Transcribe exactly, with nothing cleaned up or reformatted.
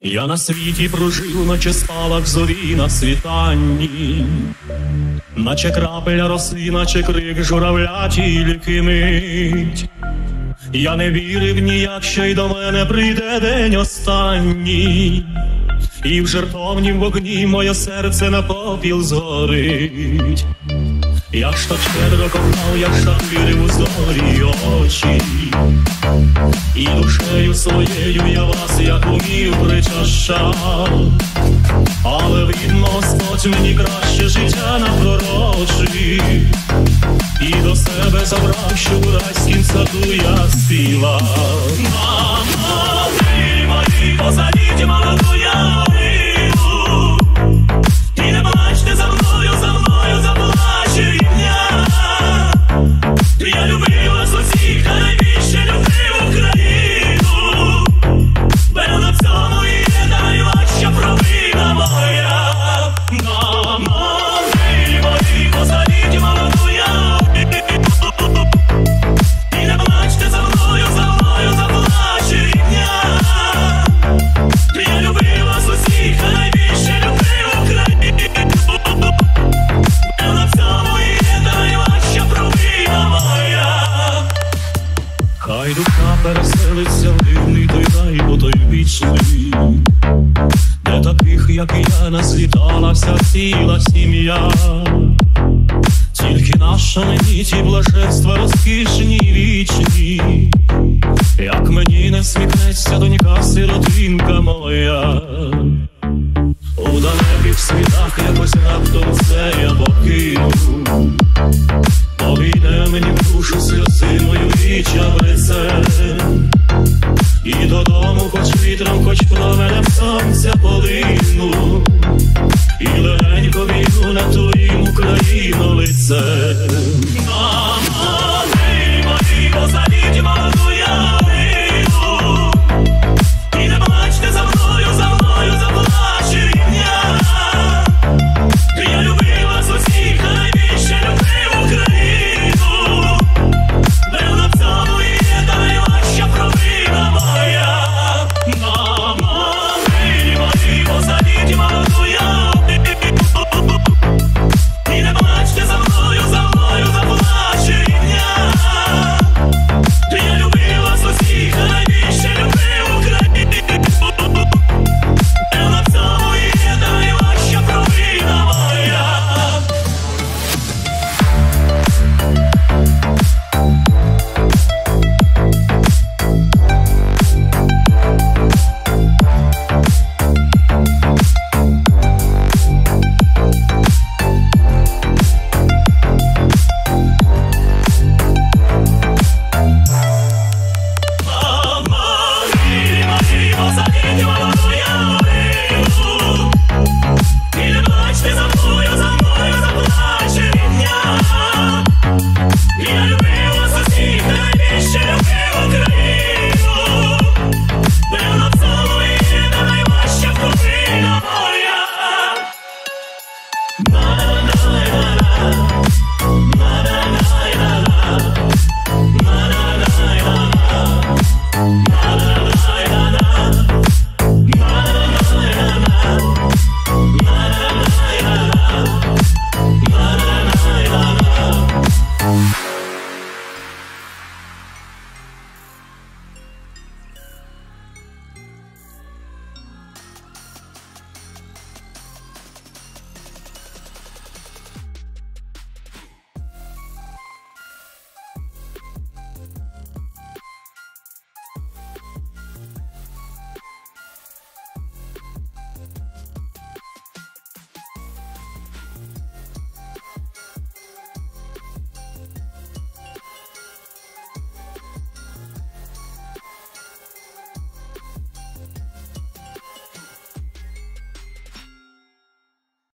Я на світі прожив, наче спалах зорі на світанні, наче крапеля роси, наче крик журавля, тільки мить. Я не вірив ніяк, що й до мене прийде день останній, і в жертовнім вогні моє серце на попіл згорить. Я ж так щедро кохав, я ж так вірив у зорі очі, і душею своєю я вас, як умів, причащав. Але видно, Господь мені краще життя напророчив, і до себе забрав, що у райськім саду я співав. Мамо, ви мої, посадіть молоду ялину, і не плачте за мною, за мною заплаче рідня. Я любив вас усіх, та найбільше любив Україну. Певно, в цьому і є найважча провина моя. Мамо, ви мої, посадіть молоду ялину, і не плачте за мною, за мною заплаче рідня. Я любив вас усіх, та найбільше любив Україну. Певно, в цьому і є найважча провина моя. Хай душа переселиться в дивний той рай, бо той вічний, де таких, як я, наслідала вся ціла сім'я. Тільки наша мені ті блаженства розкішні й вічні, як мені не сміхнеться донька, сиротинка моя. У далеких світах якось раптом все я покину, повійде мені в душу сльозиною і чабрецем, і додому хоч вітром, хоч променем сонця полину, і легенько війну на твоїм Україну лицем. Мамо, ви мої, посадіть молоду ялину, і не плачте за мною, за мною заплаче рідня. Я любив вас усіх, а найбільше любив Україну. Певно, в цьому і є найважча провина моя. Мамо, ви мої, посадіть молоду ялину, і не плачте за мною, за мною заплаче рідня. Я любив вас усіх, а найбільше любив Україну. Певно, в цьому і є найважча провина моя. Мамо, ви мої, посадіть молоду